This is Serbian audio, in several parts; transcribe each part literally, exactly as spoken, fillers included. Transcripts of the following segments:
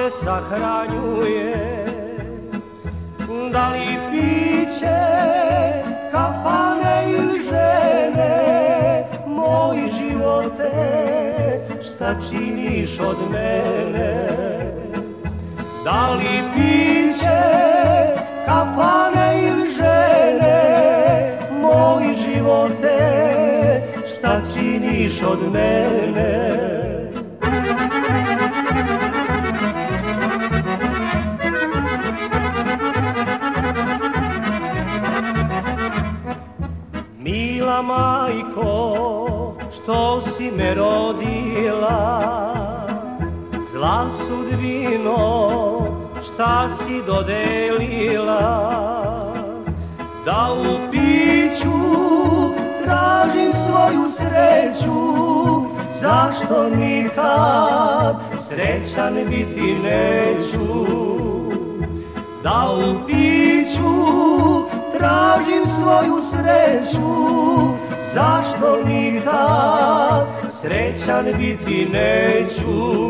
te sahranjuje? Da li piće, kafane ili žene? Moj živote, šta činiš od mene? Da li piće, kafane ili žene? Moj živote, šta činiš od mene? Mila majko, što si me rodila, zla sudbino, šta si dodelila? Da u piću tražim svoju sreću, zašto nikad srećan biti neću? Da u piću tražim svoju sreću, zašto nikad srećan biti neću?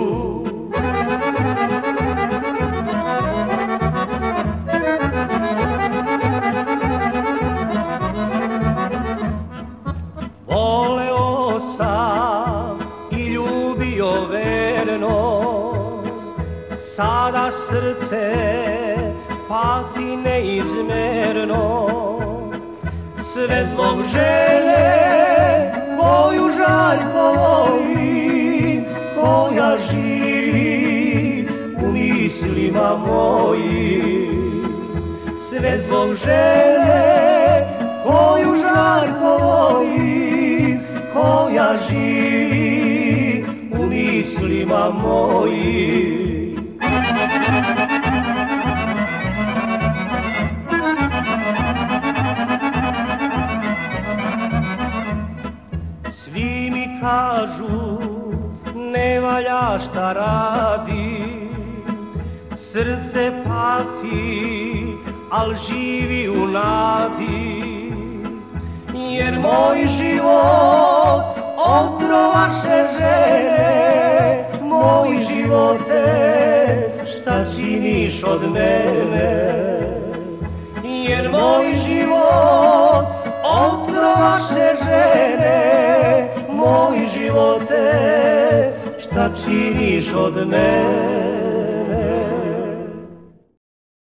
Voleo sam i ljubio verno, sada srce pati neizmerno. Sve zbog žene koju žarko volim, koja živi u mislima mojim. Sve zbog žene koju žarko volim, koja živi u mislima mojim. Svi mi kažu ne valja šta radi, srce pati, al živi u nadi. Jer moj život otrovaše žene, moj živote, šta činiš od mene? Jer moj život otrovaše žene, moj živote, šta činiš od mene?